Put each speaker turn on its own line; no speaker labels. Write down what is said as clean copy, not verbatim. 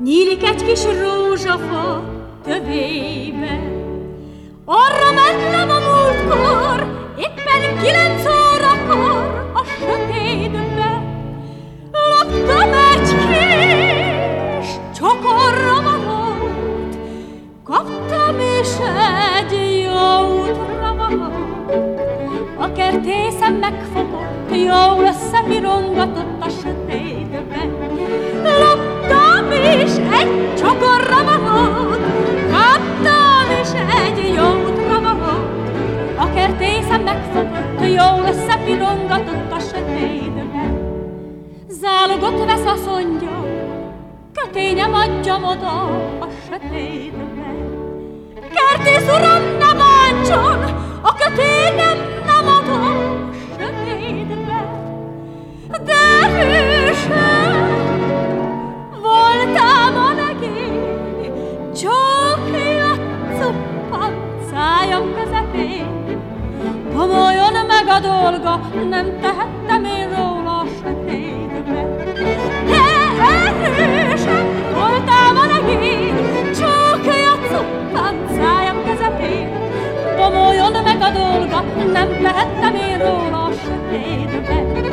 Nyílik egy kis rózsafa tövébe. Arra mentem a múltkor, éppen 9 órakor a sötétbe. Loptam egy kis csokorravalót, kaptam is egy jó útravalót. A kertészem megfogott, jól összepirongatott a sötétbe. Loptam is egy csokorravalót, kaptam is egy jó útravalót. A kertészem megfogott, jól összepirongatott a sötétbe. Zálogot vesz, azt mondja, kötényem adjam oda a sötétbe. Kertész uram, ne bántson, a kötényem nem adom a sötétbe. De hősem voltam a legény, csókja cuppant szájam közepén. Komolyan meg a dolga, nem tehettem én róla a sötétbe. De erősen voltam a legény, csókja cuppant szájam közepén. Komolyan meg a dolga, nem tehettem én róla a sötétbe.